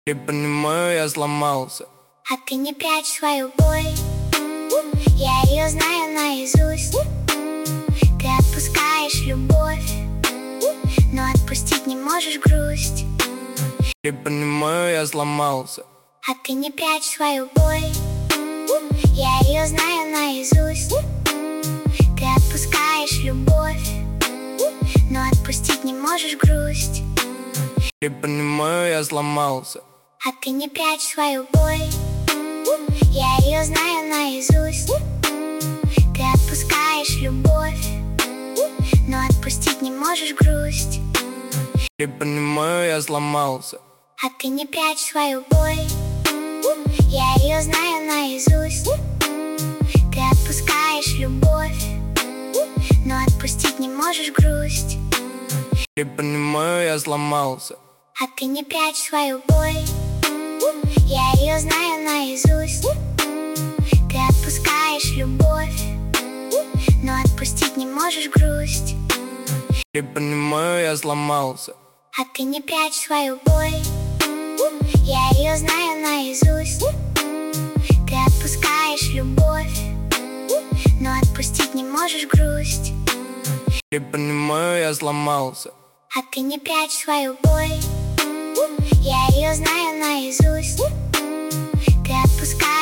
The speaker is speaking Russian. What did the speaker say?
Ты понимаю, я сломался. А ты не прячь свою боль, я ее знаю наизусть. Ты отпускаешь любовь, но отпустить не можешь грусть. Ты понимаю, я сломался. А ты не прячь свою боль, я ее знаю наизусть. Ты отпускаешь любовь, но отпустить не можешь грусть. Ты понимаю, я сломался. А ты не прячь свою боль, я ее знаю наизусть. Ты отпускаешь любовь, но отпустить не можешь грусть. Ты понимаю, я сломался. А ты не прячь свою боль, я ее знаю наизусть. Ты отпускаешь любовь, но отпустить не можешь грусть. Ты понимаю, я сломался. А ты не прячь свою боль, я ее знаю наизусть. Ты отпускаешь любовь, но отпустить не можешь грусть. Ты понимаю, я сломался. А ты не прячь свою боль, я ее знаю наизусть. Ты отпускаешь любовь, но отпустить не можешь грусть. Ты понимаю, я сломался. А ты не прячь свою боль, я ее знаю наизусть. Ты отпускаешь